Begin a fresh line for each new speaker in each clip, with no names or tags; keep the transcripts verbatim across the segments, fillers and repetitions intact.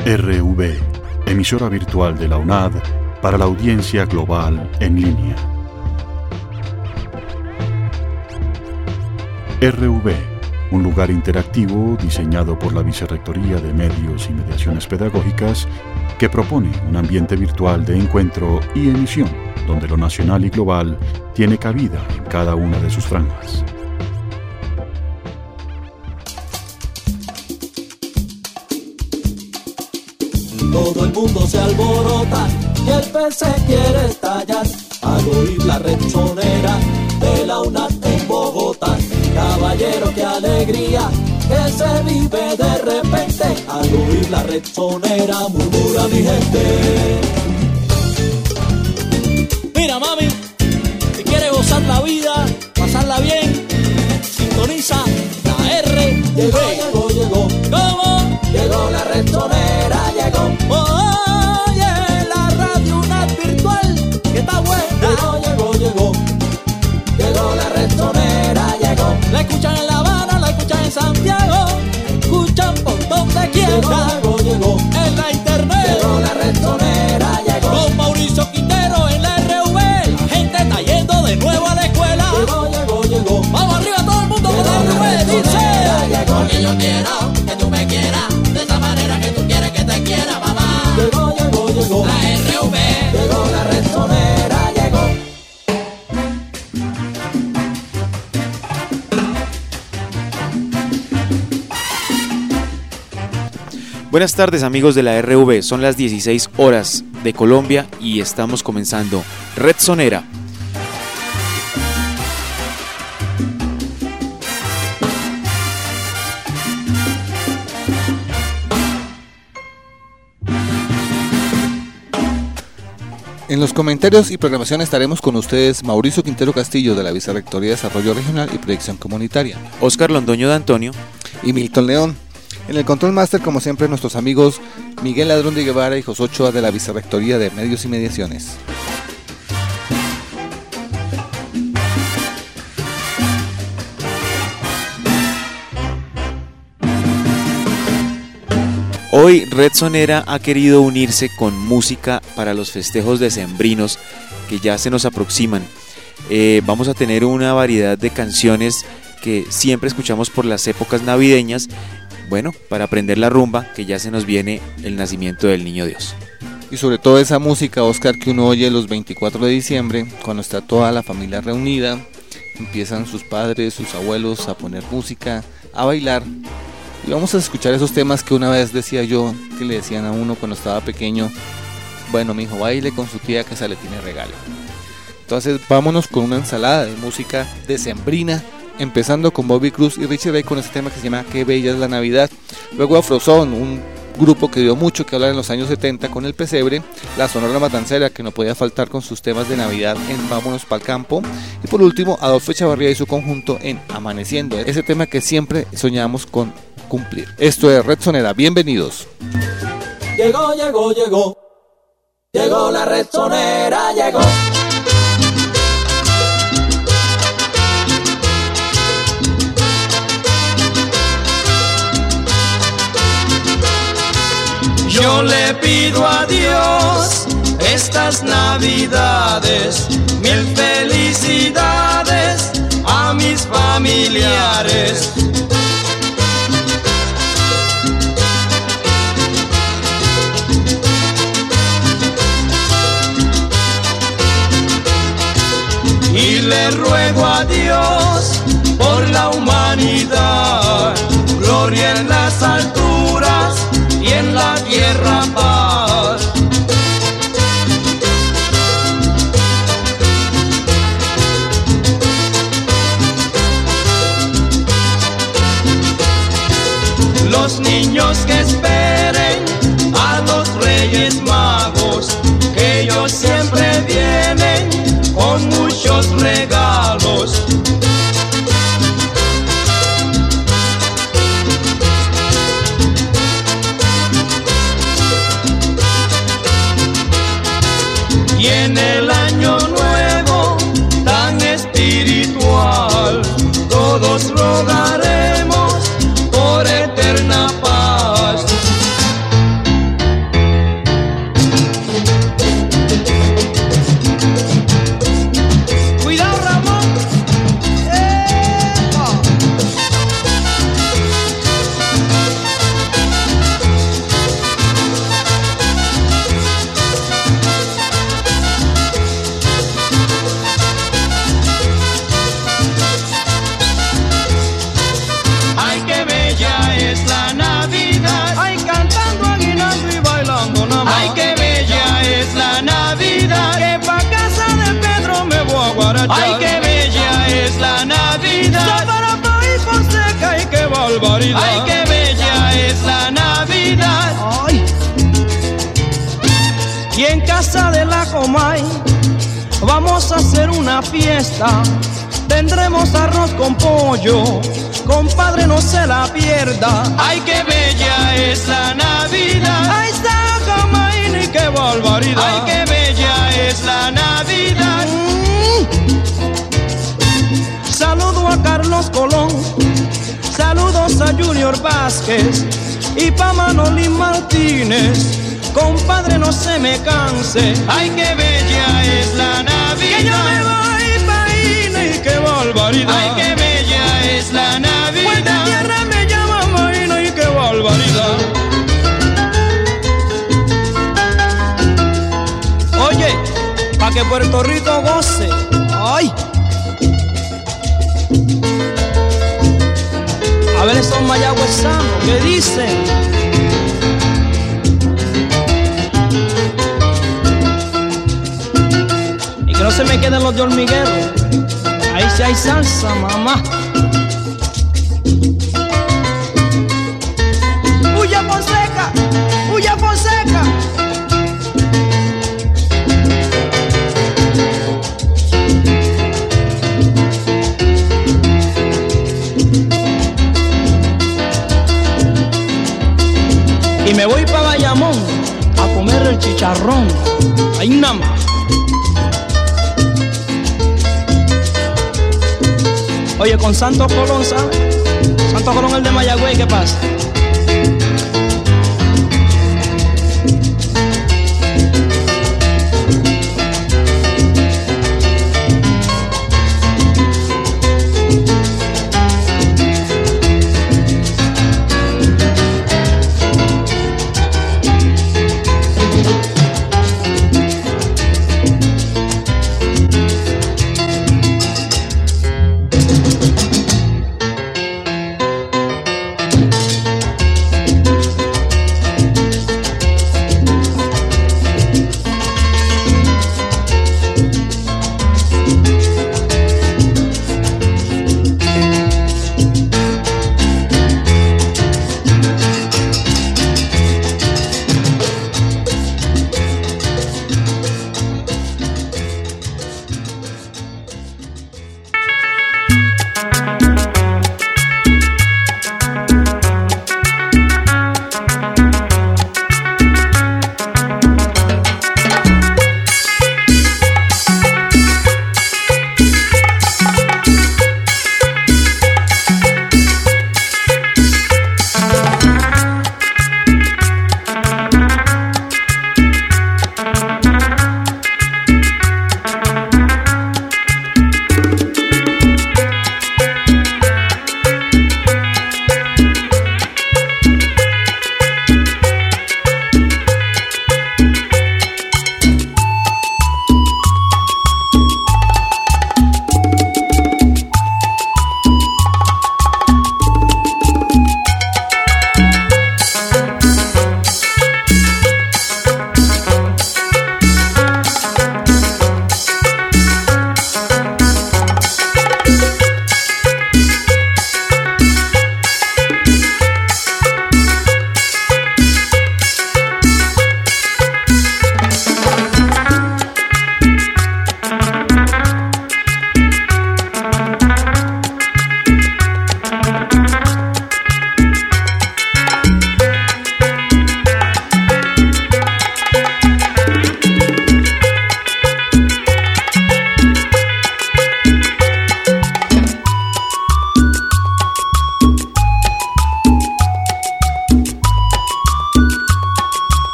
R V, emisora virtual de la UNAD para la audiencia global en línea. R V, un lugar interactivo diseñado por la Vicerrectoría de Medios y Mediaciones Pedagógicas que propone un ambiente virtual de encuentro y emisión donde lo nacional y global tiene cabida en cada una de sus franjas.
Todo el mundo se alborota y el P C quiere estallar al oír la red sonera de la UNAD en Bogotá. Caballero, qué alegría que se vive de repente al oír la red sonera, murmura mi gente. Mira, mami, si quieres gozar la vida, pasarla bien, sintoniza la R. Llegó, llegó, llegó. ¿Cómo? Llegó la red sonera, llegó. Oye, la radio UNAD virtual, que está buena. Llegó, llegó, llegó. Llegó la red sonera, llegó. La escuchan en La Habana, la escuchan en Santiago, escuchan por donde quiera. Llegó, llegó, llegó. En la internet. Llegó la red sonera, llegó. Con Mauricio Quintero en la R V, la gente está yendo de nuevo a la escuela. Llegó, llegó, llegó. Vamos arriba todo el mundo con la R V, dice. Porque yo quiero que tú me quieras de esa manera que tú quieres que te quiera, mamá. Llegó, llegó, llegó. La R V. Llegó la red sonera, llegó.
Buenas tardes amigos de la R V, son las dieciséis horas de Colombia y estamos comenzando Red Sonera.
En los comentarios y programación estaremos con ustedes Mauricio Quintero Castillo de la Vicerrectoría de Desarrollo Regional y Proyección Comunitaria,
Óscar Londoño de Antonio
y Milton León. En el Control Master, como siempre, nuestros amigos Miguel Ladrón de Guevara y José Ochoa de la Vicerrectoría de Medios y Mediaciones.
Hoy Red Sonera ha querido unirse con música para los festejos decembrinos que ya se nos aproximan. Eh, vamos a tener una variedad de canciones que siempre escuchamos por las épocas navideñas. Bueno, para aprender la rumba, que ya se nos viene el nacimiento del Niño Dios.
Y sobre todo esa música, Óscar, que uno oye los veinticuatro de diciembre, cuando está toda la familia reunida, empiezan sus padres, sus abuelos a poner música, a bailar. Y vamos a escuchar esos temas que una vez decía yo, que le decían a uno cuando estaba pequeño: bueno, mijo, baile con su tía que esa le tiene regalo. Entonces vámonos con una ensalada de música decembrina, empezando con Bobby Cruz y Richie Ray con ese tema que se llama Qué Bella es la Navidad. Luego Afrozone, un grupo que dio mucho que hablar en los años setenta con El Pesebre, la Sonora Matancera, que no podía faltar con sus temas de Navidad en Vámonos Pa'l Campo, y por último Adolfo Echavarría y su conjunto en Amaneciendo, ese tema que siempre soñamos con cumplir. Esto es Red Sonera, bienvenidos.
Llegó, llegó, llegó. Llegó la red sonera, llegó. Yo le pido a Dios estas navidades, mil felicidades a mis familiares. Y le ruego a Dios por la humanidad, gloria en las alturas y en la tierra paz. Los niños que esperen a los Reyes Magos, que ellos siempre vienen con muchos regalos. Y en el año nuevo tan espiritual, todos rogaremos por eterna paz. barbaridad.
Ay, qué bella es la Navidad.
Ay. Y en casa de la Comay vamos a hacer una fiesta. Tendremos arroz con pollo, compadre, no se la pierda.
Ay, qué bella es la Navidad.
Ay, Sacamaini, qué barbaridad.
Ay, qué bella es la Navidad.
Mm. Saludo a Carlos Colón, saludos a Junior Vázquez y pa' Manolín Martínez. Compadre, no se me canse.
Ay, qué bella es la Navidad.
Que yo me voy pa' Ine, qué barbaridad.
Ay, qué bella es la Navidad.
Puerta tierra me llama Maína y qué barbaridad. Oye, pa' que Puerto Rico goce. Ay. A ver esos mayagüezanos que dicen. Y que no se me queden los de hormiguero. Ahí sí hay salsa, mamá. ¡Huya Fonseca! ¡Huya Fonseca! Y me voy para Bayamón a comer el chicharrón. Hay nada más. Oye, con Santos Colón, ¿sabes? Santos Colón, el de Mayagüey, ¿qué pasa?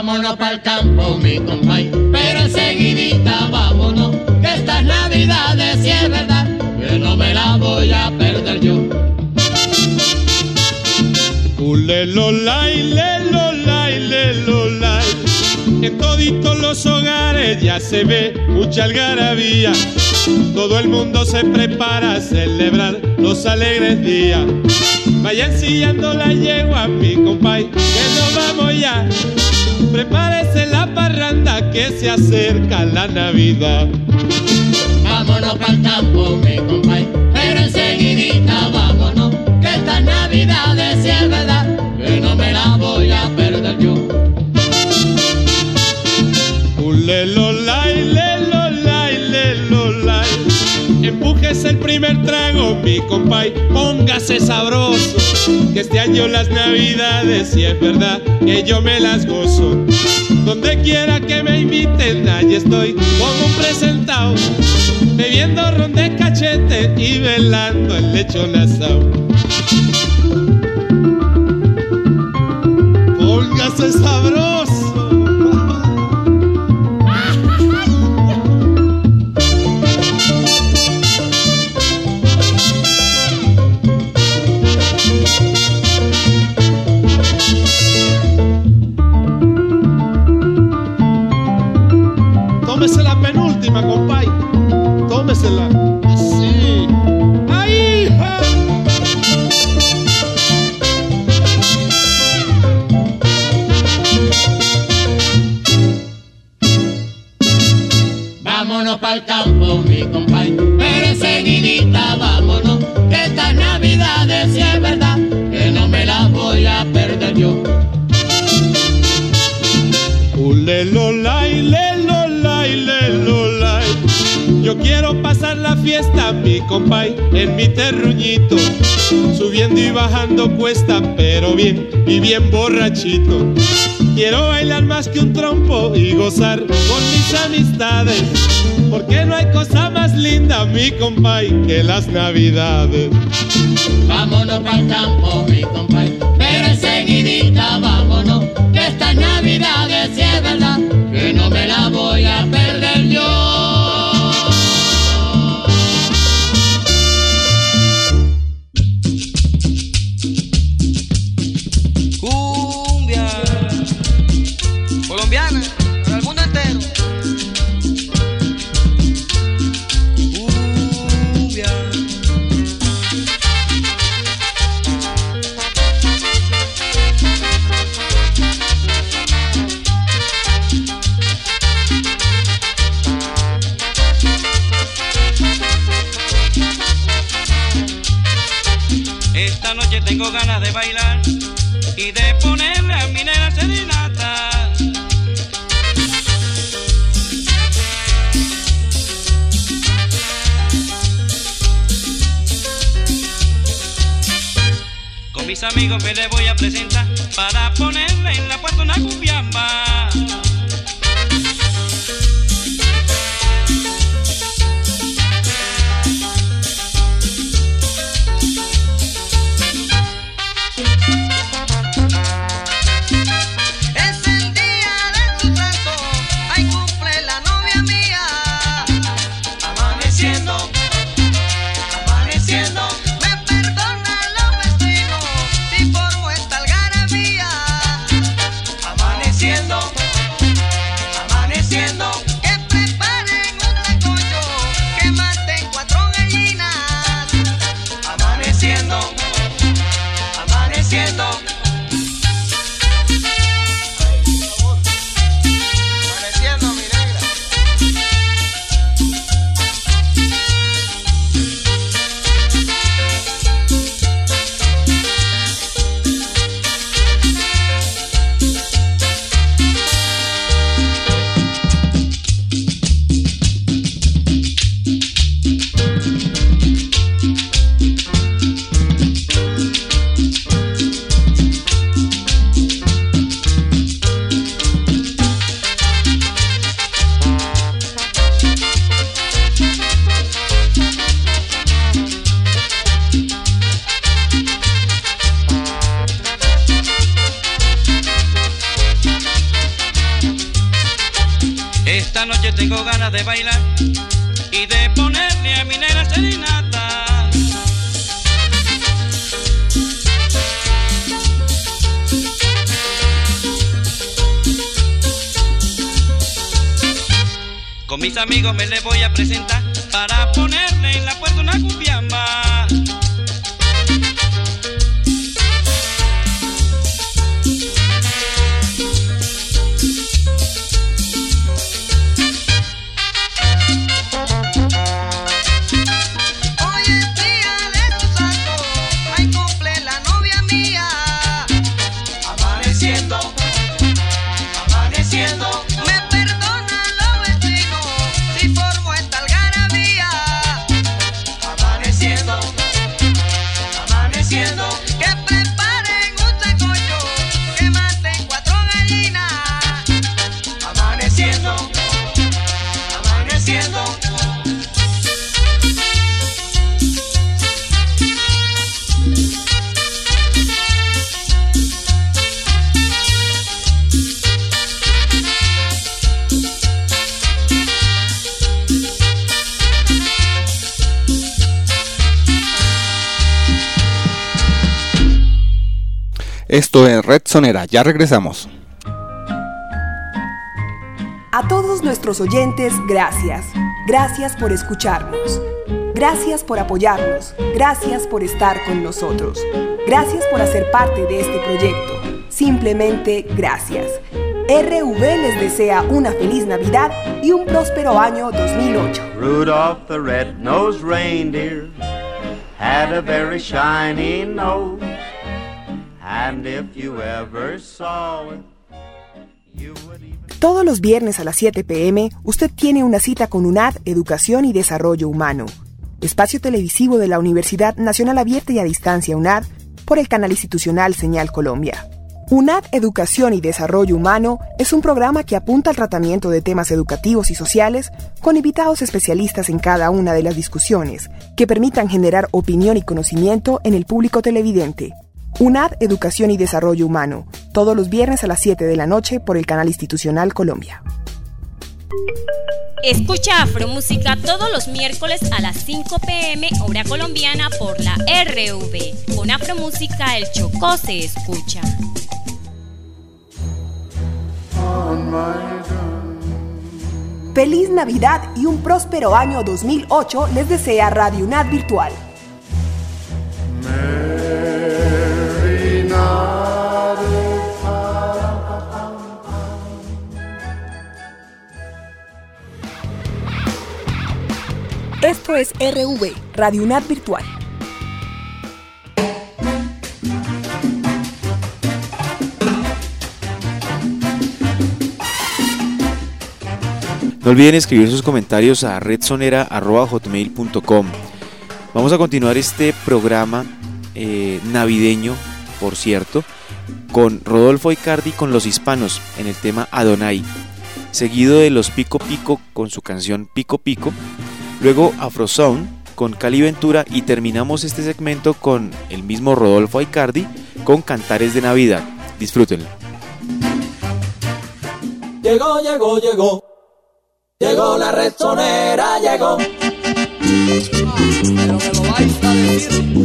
Vámonos pa'l campo, mi compay, pero enseguidita vámonos, que estas navidades si es verdad, que no me la voy a perder yo.
Ulelolay, lelolay, lelolay. En toditos los hogares ya se ve mucha algarabía. Todo el mundo se prepara a celebrar los alegres días. Vayan sillando la yegua, mi compay, que nos vamos ya. Prepárese la parranda que se acerca la Navidad.
Vámonos pa'l campo, mi compay, pero enseguidita vámonos, que estas navidades si es verdad, que no me la voy a perder yo.
Ulelolay, lelolay, lelolay. Empújese el primer trago, mi compay, póngase sabroso, que este año las navidades si es verdad que yo me las gozo. Donde quiera que me inviten, allí estoy como un presentado, bebiendo ron de cachete y velando el lechón asado. Póngase sabroso. Tómese la penúltima, compay. Tómesela. Así. ¡Ahí! Ja.
Vámonos pa'l campo, mi compay, pero enseguidita vámonos, que estas navidades si es verdad, que no me las voy a perder yo.
Ulelolay, lelolay, lelolay. Yo quiero pasar la fiesta, mi compay, en mi terruñito, subiendo y bajando cuesta, pero bien y bien borrachito. Quiero bailar más que un trompo y gozar con mis amistades, porque no hay cosa más linda, mi compay, que las navidades.
Vámonos pa'l campo, mi compay, pero enseguidita vámonos, que estas navidades si es verdad, que no me la voy a perder yo.
Cumbia colombiana para el mundo entero. Cumbia. Esta noche tengo ganas de bailar y de ponerle a mi nena serenata. Con mis amigos me le voy a presentar para ponerle en la puerta una cumbiamba.
Es el día de tu santo, ay cumple la novia mía. Amaneciendo, amaneciendo, me perdona los vecinos si formo esta algarabía. Amaneciendo,
esta noche tengo ganas de bailar y de ponerle a mi negra serenata. Con mis amigos me les voy a presentar para ponerle en la puerta una cumbiamba.
Esto es Red Sonera, ya regresamos.
A todos nuestros oyentes, gracias. Gracias por escucharnos. Gracias por apoyarnos. Gracias por estar con nosotros. Gracias por hacer parte de este proyecto. Simplemente gracias. R V les desea una feliz Navidad y un próspero año dos mil ocho.
Rudolph the red-nosed reindeer had a very shiny nose. And if you ever saw it, you would even...
Todos los viernes a las siete pe eme, usted tiene una cita con UNAD Educación y Desarrollo Humano, espacio televisivo de la Universidad Nacional Abierta y a Distancia UNAD, por el canal institucional Señal Colombia. UNAD Educación y Desarrollo Humano es un programa que apunta al tratamiento de temas educativos y sociales con invitados especialistas en cada una de las discusiones, que permitan generar opinión y conocimiento en el público televidente. UNAD Educación y Desarrollo Humano, todos los viernes a las siete de la noche por el canal institucional Colombia.
Escucha Afromúsica todos los miércoles a las cinco pe eme hora colombiana por la erre ve. Con Afromúsica el Chocó se escucha.
Feliz Navidad y un próspero año dos mil ocho les desea Radio UNAD Virtual. Esto es erre ve, Radio UNAD Virtual.
No olviden escribir sus comentarios a redsonera arroba hotmail punto com. Vamos a continuar este programa eh, navideño, por cierto, con Rodolfo Aicardi con Los Hispanos en el tema Adonai, seguido de Los Pico Pico con su canción Pico Pico, luego Afrosound con Cali Ventura y terminamos este segmento con el mismo Rodolfo Aicardi con Cantares de Navidad. Disfrútenlo.
Llegó, llegó, llegó. Llegó la Red Sonera, llegó. Pero me lo vais a decir.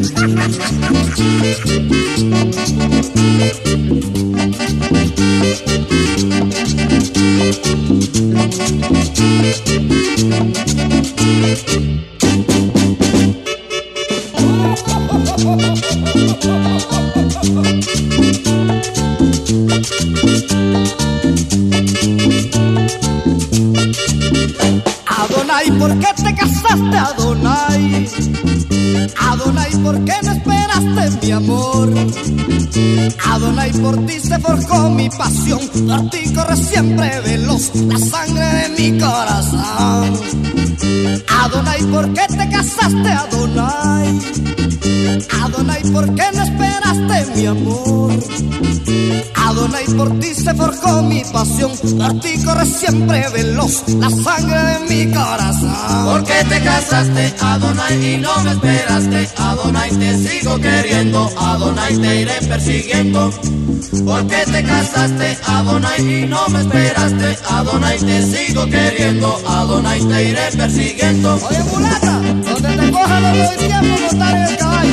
Adonai, ¿por qué te casaste, Adonai? Adonai, ¿por qué no esperaste mi amor? Adonai, por ti se forjó mi pasión, por ti corre siempre veloz la sangre de mi corazón. Adonai, ¿por qué te casaste, Adonai? Adonai, ¿por qué no esperaste mi amor? Adonai, por ti se forjó mi pasión, por ti corre siempre veloz la sangre de mi corazón.
¿Por qué te casaste, Adonai, y no me esperaste? Adonai, te sigo queriendo, Adonai, te iré persiguiendo. persiguiendo. ¿Por qué te casaste, Adonai, y no me esperaste? Adonai, te sigo queriendo, Adonai, te iré persiguiendo.
Oye, mulata, donde te coja no doy tiempo a montar en el caballo.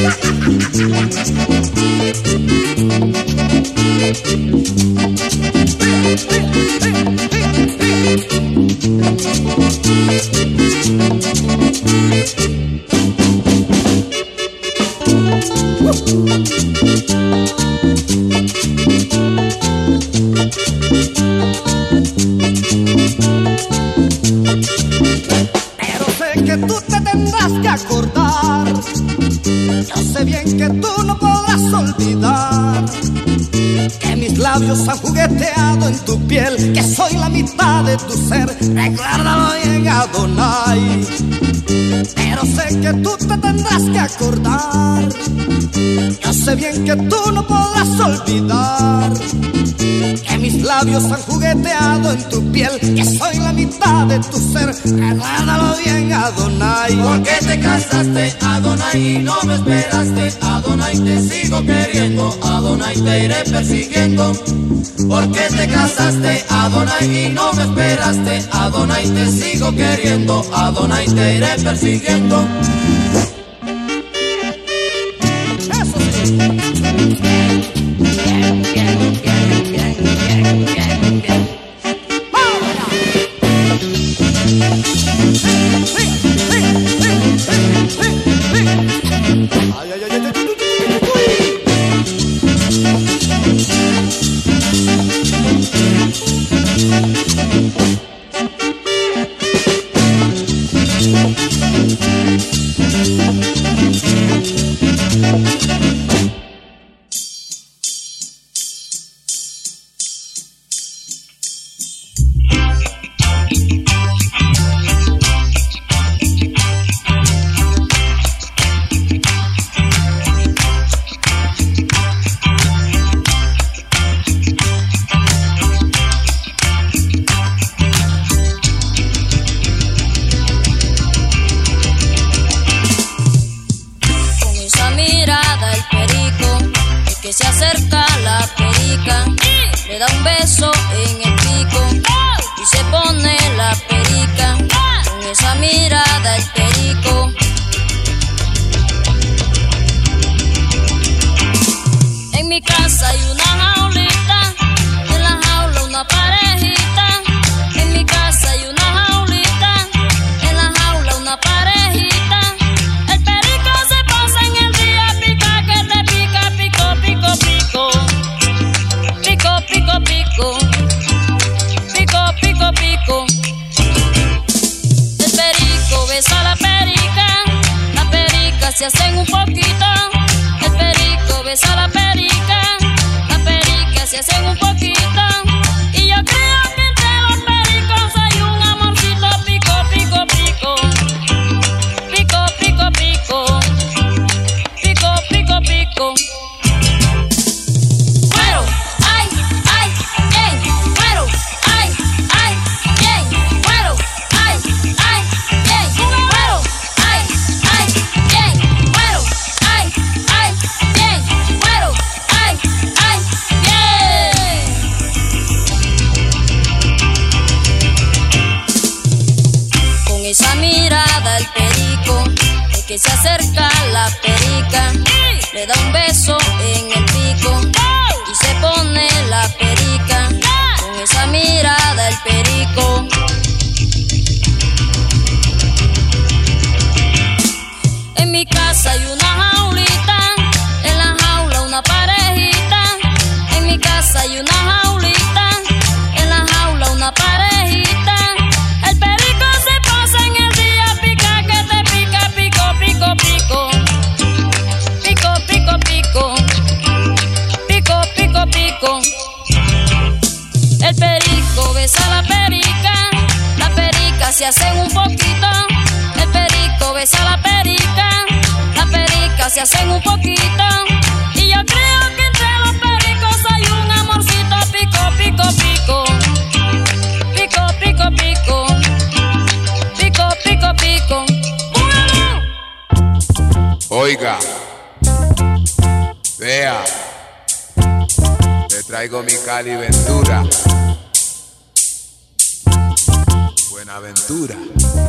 Pero sé que tú te tendrás que acordar. Yo sé bien que tú no podrás olvidar que mis labios han jugueteado en tu piel, que soy la mitad de tu ser. Recuérdalo bien, Adonai. Pero sé que tú te tendrás que acordar. Yo sé bien que tú no podrás olvidar que mis labios han jugueteado en tu piel, que soy la mitad de tu ser. Recuérdalo bien, Adonai.
¿Por qué te casaste, Adonai, y no me esperaste? Adonai, te sigo queriendo, Adonai, te iré persiguiendo. ¿Por qué te casaste, Adonai, y no me esperaste? Adonai, te sigo queriendo, Adonai, te iré persiguiendo.
Eso sí. Bien, bien, bien, bien, bien, bien, bien. ¡Vamos allá! ¡Sí, sí, sí, sí, sí, sí! ¡Ay, ay, ay, ay, ay, ay, ay!
Se hacen un poquito, el perico besa la perica, la perica se hacen un poquito, y yo creo que entre los pericos hay un amorcito. Pico, pico, pico, pico, pico, pico, pico, pico, pico. Bueno, ay, ay, bien, bueno, ay, ay, bien, bueno, ay, ay, bien, bueno, ay, ay, bien. Esa mirada el perico, el que se acerca a la perica, le da un beso en el pico y se pone la perica. Con esa mirada el perico. En mi casa hay una jaulita, en la jaula una parejita. En mi casa hay una jaulita, en la jaula una parejita. El perico se pasa en el día, pica que te pica, pico, pico, pico, pico, pico, pico, pico, pico, pico. El perico besa la perica, la perica se hacen un poquito. El perico besa la perica, la perica se hacen un poquito, y yo creo que entre los pericos hay un amorcito. Pico, pico, pico, pico, pico, pico, pico, pico, pico.
Oiga, vea, traigo mi Cali Ventura. Buenaventura.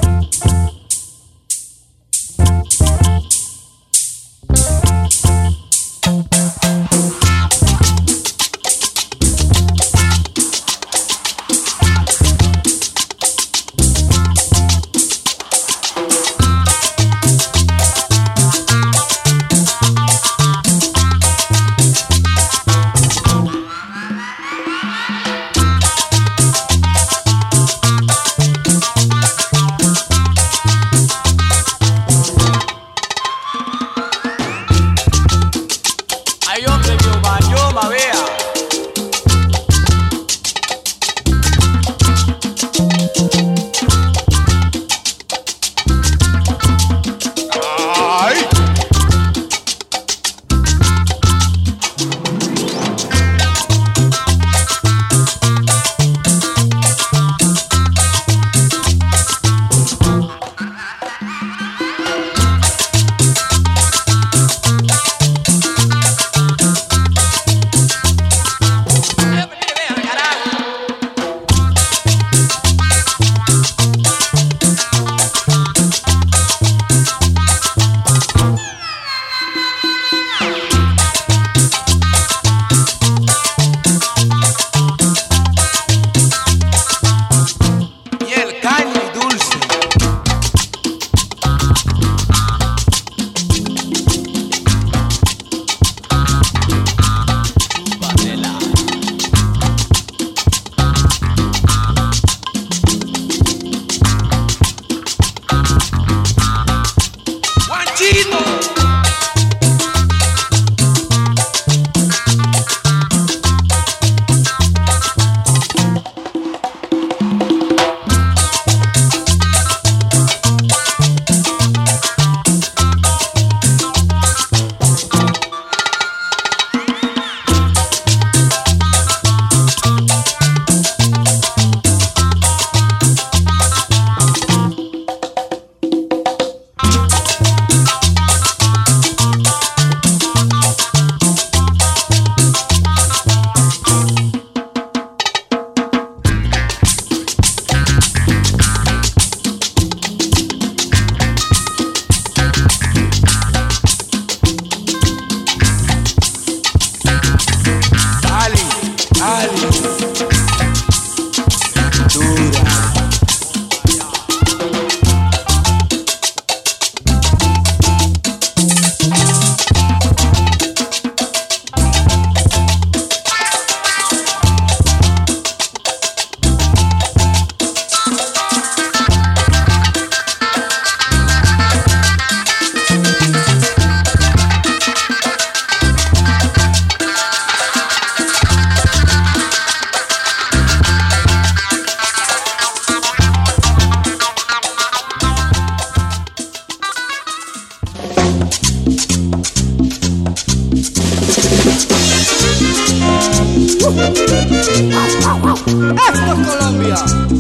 ¡Esto es Colombia!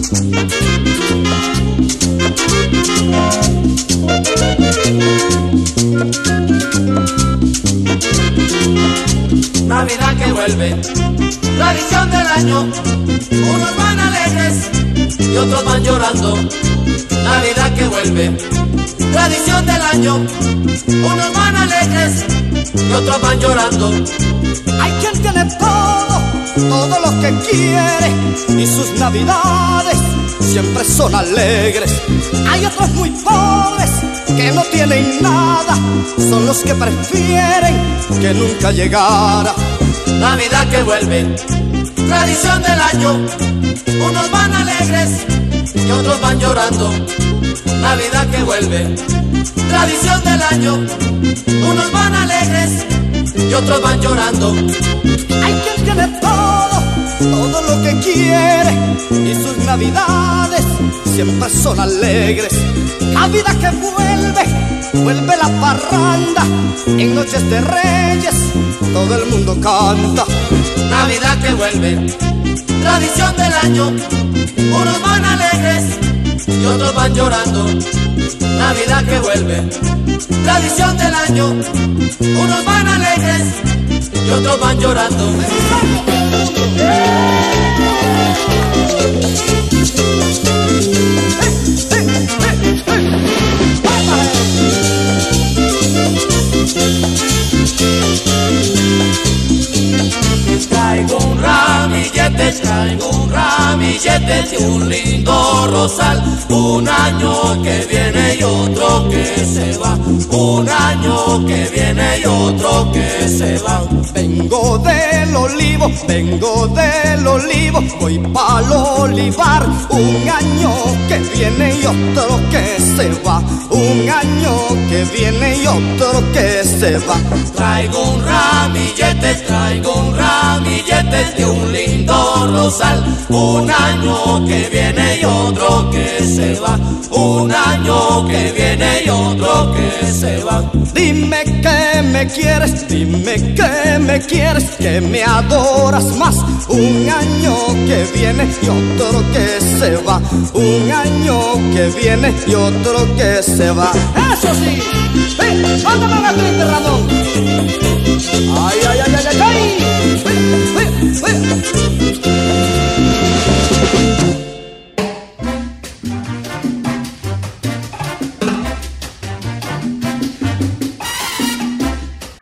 Navidad que vuelve, tradición del año. Unos van alegres y otros van llorando. Navidad que vuelve, tradición del año. Unos van alegres y otros van llorando.
Hay quien tiene todo, todo lo que quiere, y sus navidades siempre son alegres. Hay otros muy pobres que no tienen nada, son los que prefieren que nunca llegara.
Navidad que vuelve, tradición del año. Unos van alegres y otros van llorando. Navidad que vuelve, tradición del año. Unos van alegres y otros van llorando.
Hay quien tiene todo, todo lo que quiere, y sus navidades siempre son alegres. Navidad que vuelve, vuelve la parranda, en noches de reyes todo el mundo canta.
Navidad que vuelve, tradición del año. Unos van alegres y otros van llorando. Navidad que vuelve, tradición del año. Unos van alegres y otros van llorando. Traigo un ramillete, traigo un ramillete de un lindo rosal. Un año que viene y otro que se va. Un año que viene y otro que se va.
Vengo del olivo, vengo del olivo, voy pa'l olivar. Un año que viene y otro que se va. Un año que viene y otro que se va.
Traigo un ramillete, traigo un ramillete de un lindo rosal. Un año que viene y otro que se va. Un año que viene y otro que se va.
Dime que me quieres, dime que me quieres, que me adoras más. Un año que viene y otro que se va. Un año que viene y otro que se va. ¡Eso sí! ¡Eh! ¡Mándame la triste, Ramón! ¡Ay, ay, ay, ay, ay! ay. ¡Eh! ¡Eh! ¡Eh!